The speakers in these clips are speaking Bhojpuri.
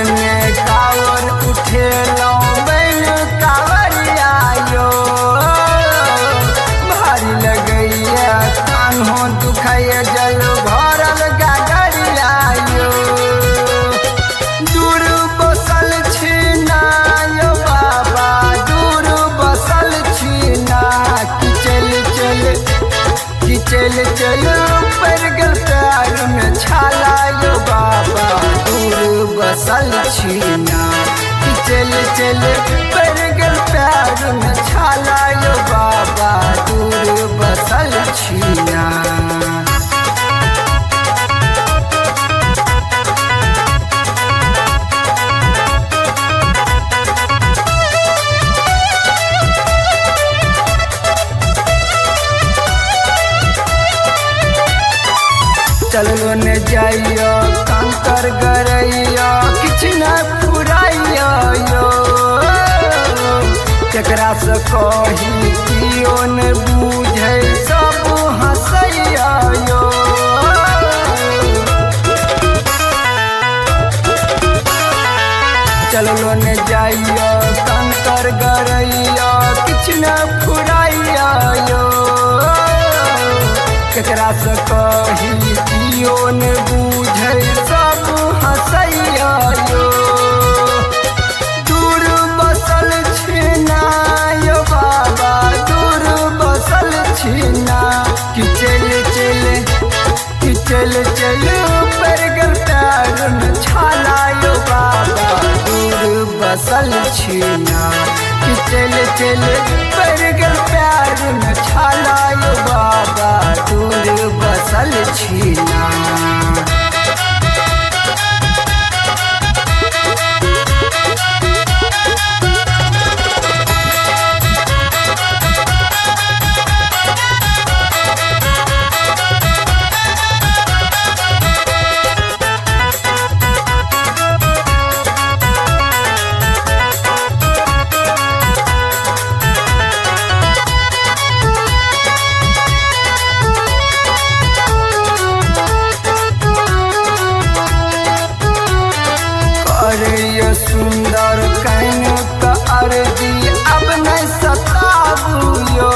संगे कावर उठेलो बैल कावरिया यो भारी लगैया कान्हो दुखाइया जल भरल गागरिया यो दूर बसल छिना यो बाबा दूर बसल छिना कि चल पर गल प्यार में छाला यो बाबा दूर बसल छिना कि चल पर गल प्यार में छाला यो बाबा दूर बसल छिना। चलो न जाइयो कंकर गरैया किछ न फुराइयो यो केकरा से कही कियो न बूझे सब हंसैया यो चलो न जाइयो कंकर गरैया किछ न फुराइयो यो केकरा से कही कियो न बूझे सब हंसैया यो दूर बसल छिना यो बाबा दूर बसल छिना कि चल पर गल प्यार में छाला यो बाबा दूर बसल छिना कि चल पर गल प्यार में छाला यो बाबा दूर बसल छिना। अरे सुंदर कहनो तो अर्जी अब नहीं सताबू यो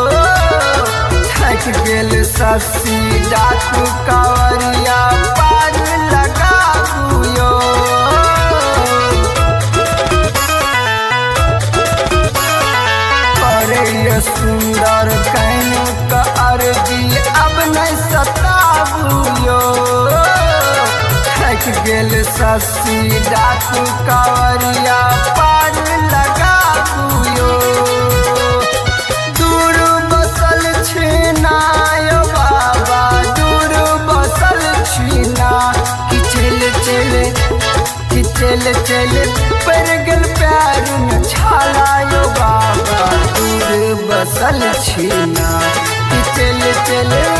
थक गेल ससी डाकू कावरिया पार लगाबू यो अरे सुंदर कहनो तो अर्जी अब नहीं सताबू यो गेल ससी डाकू कावरिया पार लगाबू यो दूर बसल छिना यो बाबा दूर बसल छिना कि चल पर गल प्यार में छाला यो बाबा दूर बसल छिना कि चल